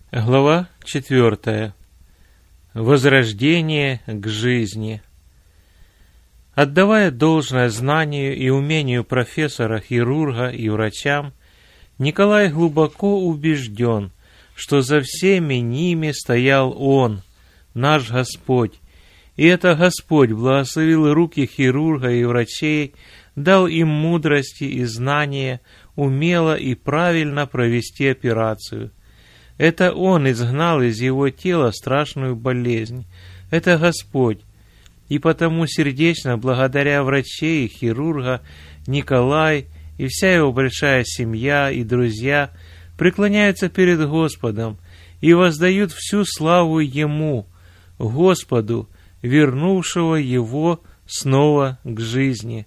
Глава 4. Возрождение к жизни. Отдавая должное знанию и умению профессора-хирурга и врачам, Николай глубоко убежден, что за всеми ними стоял Он, наш Господь, и это Господь благословил руки хирурга и врачей, дал им мудрости и знания, умело и правильно провести операцию. Это Он изгнал из его тела страшную болезнь. Это Господь. И потому сердечно благодаря врачей и хирурга Николай и вся его большая семья и друзья преклоняются перед Господом и воздают всю славу Ему, Господу, вернувшего его снова к жизни.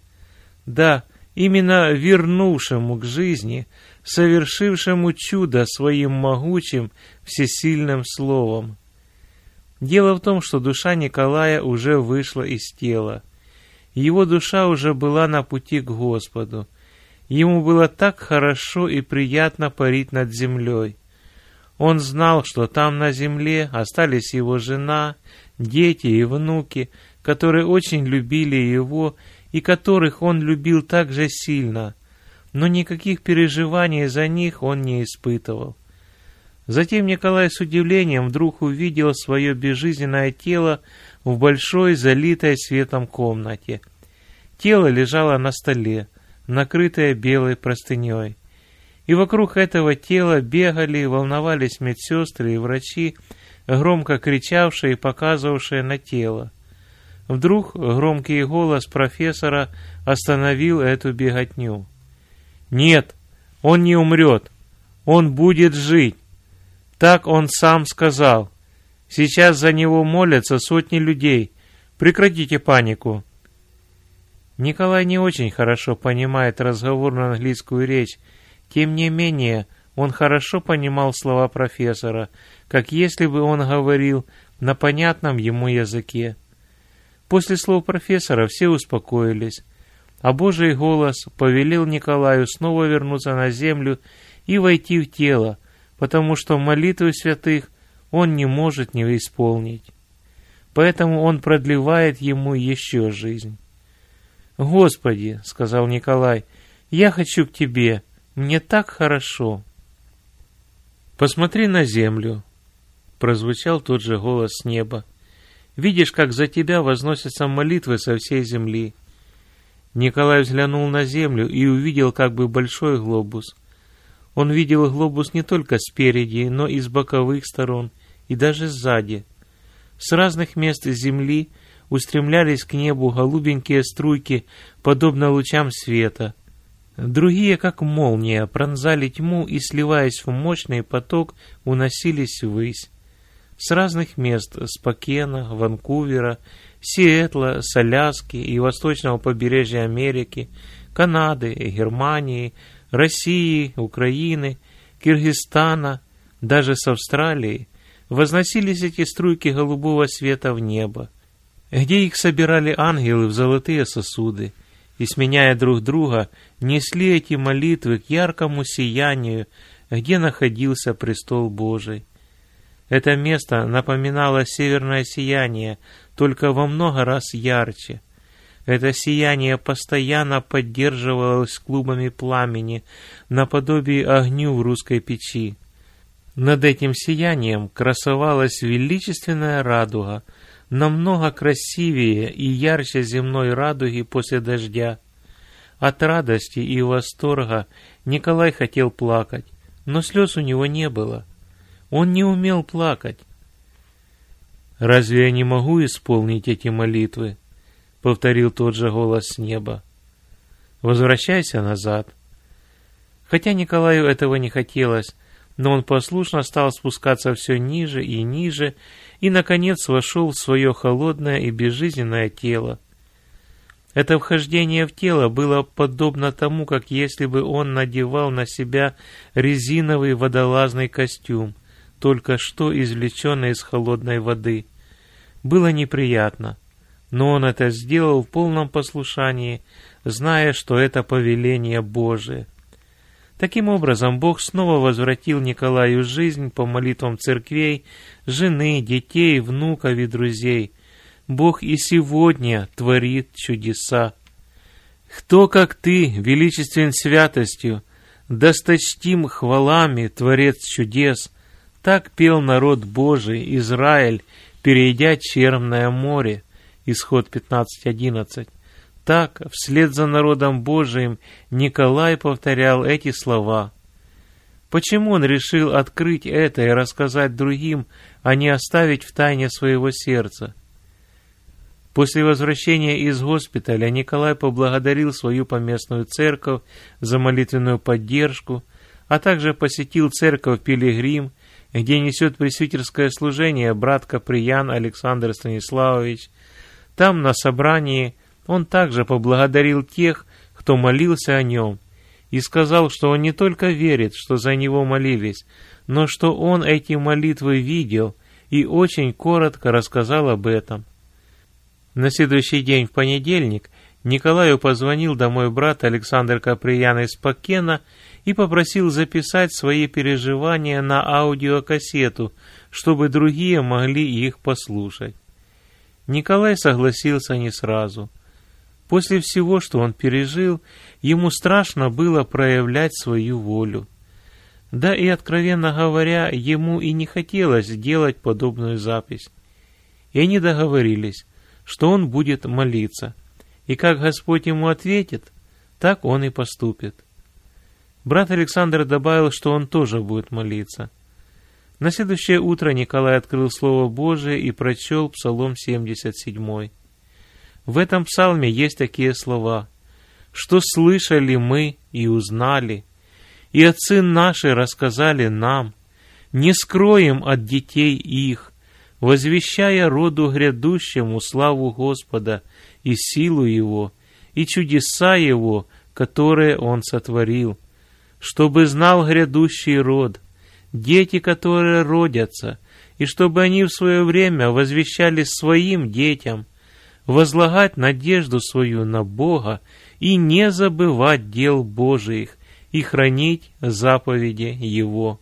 Да, именно вернувшему к жизни, совершившему чудо своим могучим, всесильным словом. Дело в том, что душа Николая уже вышла из тела. Его душа уже была на пути к Господу. Ему было так хорошо и приятно парить над землей. Он знал, что там на земле остались его жена, дети и внуки, которые очень любили его и которых он любил так же сильно, но никаких переживаний за них он не испытывал. Затем Николай с удивлением вдруг увидел свое безжизненное тело в большой, залитой светом комнате. Тело лежало на столе, накрытое белой простыней. И вокруг этого тела бегали и волновались медсестры и врачи, громко кричавшие и показывавшие на тело. Вдруг громкий голос профессора остановил эту беготню. «Нет, он не умрет, он будет жить. Так он сам сказал. Сейчас за него молятся сотни людей. Прекратите панику». Николай не очень хорошо понимает разговорную английскую речь. Тем не менее, он хорошо понимал слова профессора, как если бы он говорил на понятном ему языке. После слов профессора все успокоились, а Божий голос повелел Николаю снова вернуться на землю и войти в тело, потому что молитвы святых он не может не исполнить. Поэтому он продлевает ему еще жизнь. «Господи, — сказал Николай, — я хочу к Тебе, мне так хорошо». «Посмотри на землю», — прозвучал тот же голос с неба. «Видишь, как за тебя возносятся молитвы со всей земли». Николай взглянул на землю и увидел как бы большой глобус. Он видел глобус не только спереди, но и с боковых сторон, и даже сзади. С разных мест земли устремлялись к небу голубенькие струйки, подобно лучам света. Другие, как молния, пронзали тьму и, сливаясь в мощный поток, уносились ввысь. С разных мест, с Пакена, Ванкувера, Сиэтла, с Аляски и восточного побережья Америки, Канады, Германии, России, Украины, Киргизстана, даже с Австралии, возносились эти струйки голубого света в небо, где их собирали ангелы в золотые сосуды, и, сменяя друг друга, несли эти молитвы к яркому сиянию, где находился престол Божий. Это место напоминало северное сияние, только во много раз ярче. Это сияние постоянно поддерживалось клубами пламени, наподобие огню в русской печи. Над этим сиянием красовалась величественная радуга, намного красивее и ярче земной радуги после дождя. От радости и восторга Николай хотел плакать, но слез у него не было. Он не умел плакать. «Разве я не могу исполнить эти молитвы?» — повторил тот же голос с неба. «Возвращайся назад». Хотя Николаю этого не хотелось, но он послушно стал спускаться все ниже и, наконец, вошел в свое холодное и безжизненное тело. Это вхождение в тело было подобно тому, как если бы он надевал на себя резиновый водолазный костюм, только что извлеченный из холодной воды. Было неприятно, но он это сделал в полном послушании, зная, что это повеление Божие. Таким образом, Бог снова возвратил Николаю жизнь по молитвам церквей, жены, детей, внуков и друзей. Бог и сегодня творит чудеса. «Кто, как ты, величествен святостью, досточтим хвалами, Творец чудес», так пел народ Божий, Израиль, перейдя Черное море. Исход 15:11. Так, вслед за народом Божиим, Николай повторял эти слова. Почему он решил открыть это и рассказать другим, а не оставить в тайне своего сердца? После возвращения из госпиталя Николай поблагодарил свою поместную церковь за молитвенную поддержку, а также посетил церковь Пилигрим, где несет пресвитерское служение брат Каприян Александр Станиславович. Там, на собрании, он также поблагодарил тех, кто молился о нем, и сказал, что он не только верит, что за него молились, но что он эти молитвы видел и очень коротко рассказал об этом. На следующий день, в понедельник, Николаю позвонил домой брат Александр Каприян из Пакена и попросил записать свои переживания на аудиокассету, чтобы другие могли их послушать. Николай согласился не сразу. После всего, что он пережил, ему страшно было проявлять свою волю. Да и, откровенно говоря, ему и не хотелось делать подобную запись. И они договорились, что он будет молиться, и как Господь ему ответит, так он и поступит. Брат Александр добавил, что он тоже будет молиться. На следующее утро Николай открыл Слово Божие и прочел Псалом 77. В этом псалме есть такие слова: «Что слышали мы и узнали, и отцы наши рассказали нам, не скроем от детей их, возвещая роду грядущему славу Господа и силу Его, и чудеса Его, которые Он сотворил, чтобы знал грядущий род, дети, которые родятся, и чтобы они в свое время возвещали своим детям, возлагать надежду свою на Бога и не забывать дел Божиих и хранить заповеди Его».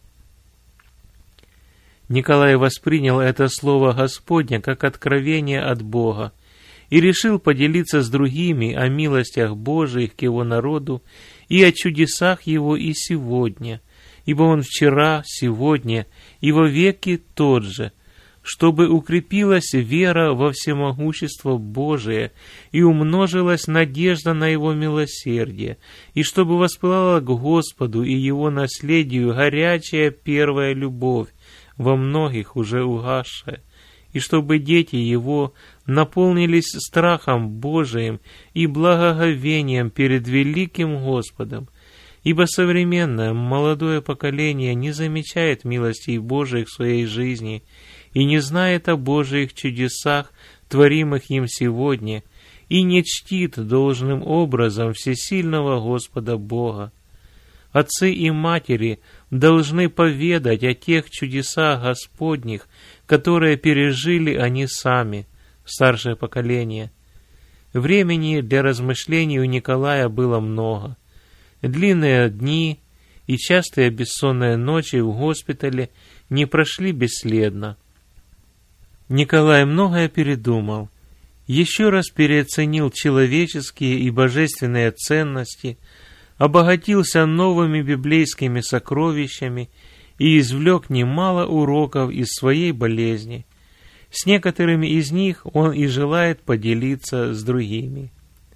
Николай воспринял это слово Господня как откровение от Бога и решил поделиться с другими о милостях Божиих к Его народу и о чудесах Его и сегодня, ибо Он вчера, сегодня и во веки тот же, чтобы укрепилась вера во всемогущество Божие и умножилась надежда на Его милосердие, и чтобы воспылала к Господу и Его наследию горячая первая любовь, во многих уже угасшая, и чтобы дети Его наполнились страхом Божиим и благоговением перед великим Господом, ибо современное молодое поколение не замечает милостей Божиих в своей жизни и не знает о Божиих чудесах, творимых им сегодня, и не чтит должным образом всесильного Господа Бога. Отцы и матери должны поведать о тех чудесах Господних, которые пережили они сами, старшее поколение. Времени для размышлений у Николая было много. Длинные дни и частые бессонные ночи в госпитале не прошли бесследно. Николай многое передумал, еще раз переоценил человеческие и божественные ценности, обогатился новыми библейскими сокровищами и извлек немало уроков из своей болезни. С некоторыми из них он и желает поделиться с другими.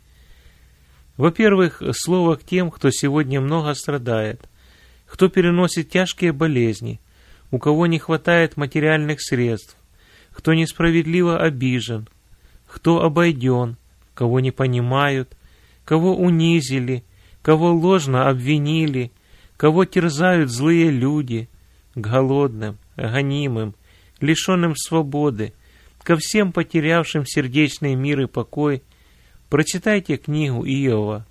Во-первых, слово к тем, кто сегодня много страдает, кто переносит тяжкие болезни, у кого не хватает материальных средств, кто несправедливо обижен, кто обойден, кого не понимают, кого унизили, кого ложно обвинили, кого терзают злые люди, к голодным, гонимым, лишенным свободы, ко всем потерявшим сердечный мир и покой, прочитайте книгу Иова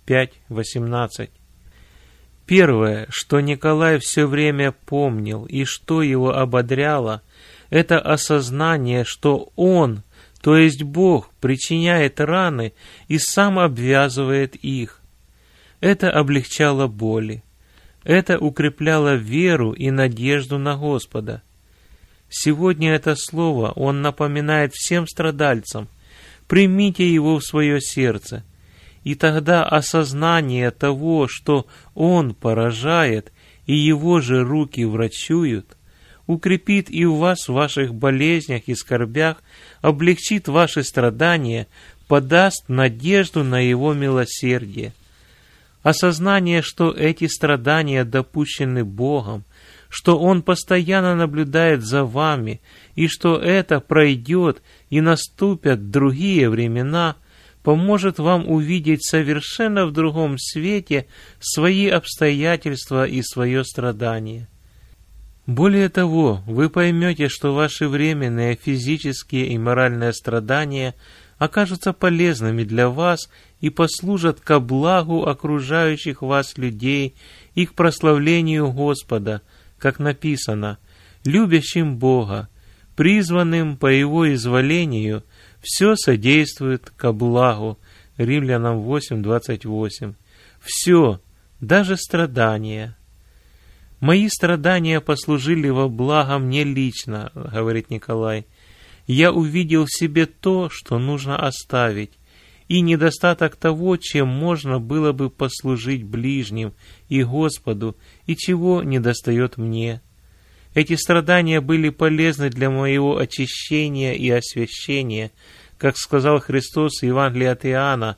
5:18. Первое, что Николай все время помнил и что его ободряло, это осознание, что он, то есть Бог, причиняет раны и сам обвязывает их. Это облегчало боли. Это укрепляло веру и надежду на Господа. Сегодня это слово Он напоминает всем страдальцам. Примите его в свое сердце. И тогда осознание того, что Он поражает, и Его же руки врачуют, укрепит и у вас в ваших болезнях и скорбях, облегчит ваши страдания, подаст надежду на Его милосердие. Осознание, что эти страдания допущены Богом, что Он постоянно наблюдает за вами, и что это пройдет и наступят другие времена, поможет вам увидеть совершенно в другом свете свои обстоятельства и свое страдание. Более того, вы поймете, что ваши временные физические и моральные страдания окажутся полезными для вас и послужат ко благу окружающих вас людей и к прославлению Господа, как написано, любящим Бога, призванным по Его изволению, все содействует ко благу. Римлянам 8:28. Все, даже страдания. Мои страдания послужили во благо мне лично, говорит Николай. Я увидел в себе то, что нужно оставить, и недостаток того, чем можно было бы послужить ближним и Господу, и чего недостает мне. Эти страдания были полезны для моего очищения и освящения, как сказал Христос в Евангелии от Иоанна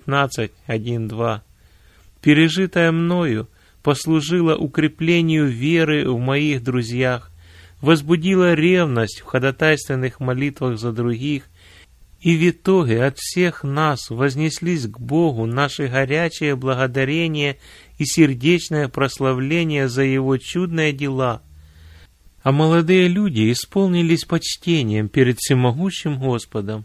15:1-2. Пережитое мною послужило укреплению веры в моих друзьях, возбудило ревность в ходатайственных молитвах за других, и в итоге от всех нас вознеслись к Богу наши горячее благодарение и сердечное прославление за Его чудные дела. А молодые люди исполнились почтением перед всемогущим Господом.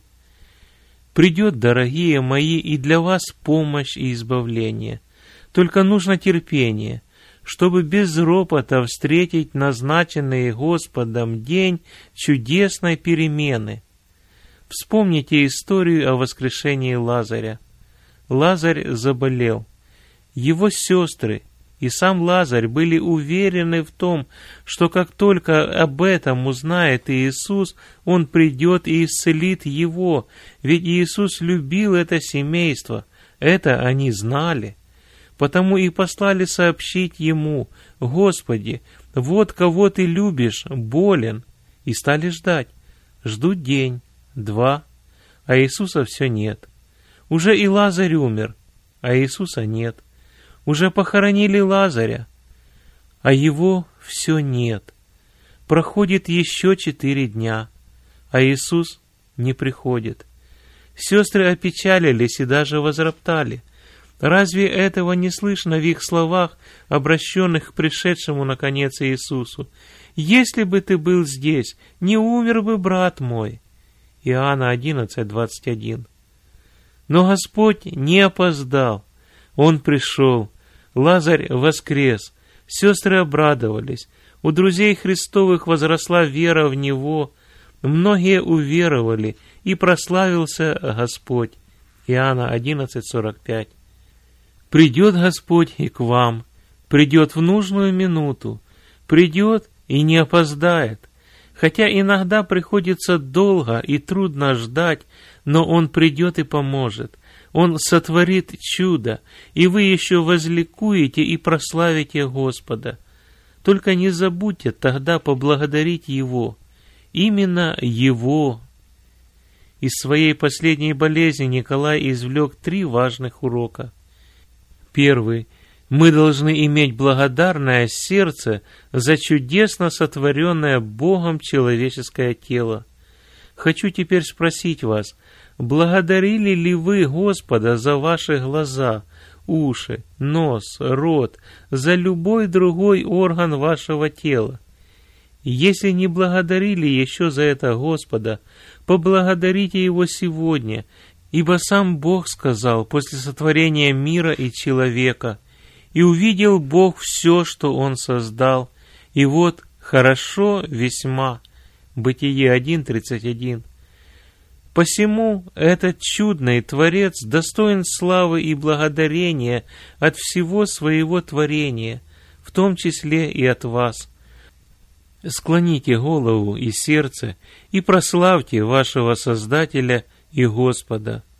Придет, дорогие мои, и для вас помощь и избавление. Только нужно терпение, чтобы без ропота встретить назначенный Господом день чудесной перемены. Вспомните историю о воскрешении Лазаря. Лазарь заболел. Его сестры и сам Лазарь были уверены в том, что как только об этом узнает Иисус, Он придет и исцелит его, ведь Иисус любил это семейство, это они знали. Потому и послали сообщить Ему: «Господи, вот кого Ты любишь, болен», и стали ждать. Ждут день, два, а Иисуса все нет. Уже и Лазарь умер, а Иисуса нет. Уже похоронили Лазаря, а его все нет. Проходит еще 4 дня, а Иисус не приходит. Сестры опечалились и даже возроптали. Разве этого не слышно в их словах, обращенных к пришедшему наконец Иисусу? «Если бы ты был здесь, не умер бы брат мой». Иоанна 11:21. Но Господь не опоздал. Он пришел. Лазарь воскрес. Сестры обрадовались. У друзей Христовых возросла вера в Него. Многие уверовали, и прославился Господь. Иоанна 11:45. Придет Господь и к вам, придет в нужную минуту, придет и не опоздает. Хотя иногда приходится долго и трудно ждать, но Он придет и поможет. Он сотворит чудо, и вы еще возликуете и прославите Господа. Только не забудьте тогда поблагодарить Его, именно Его. Из своей последней болезни Николай извлек 3 важных урока. Первый. Мы должны иметь благодарное сердце за чудесно сотворенное Богом человеческое тело. Хочу теперь спросить вас, благодарили ли вы Господа за ваши глаза, уши, нос, рот, за любой другой орган вашего тела? Если не благодарили еще за это Господа, поблагодарите Его сегодня, ибо сам Бог сказал после сотворения мира и человека: «И увидел Бог все, что Он создал, и вот хорошо весьма». Бытие 1:31. Посему этот чудный Творец достоин славы и благодарения от всего своего творения, в том числе и от вас. Склоните голову и сердце и прославьте вашего Создателя и Господа.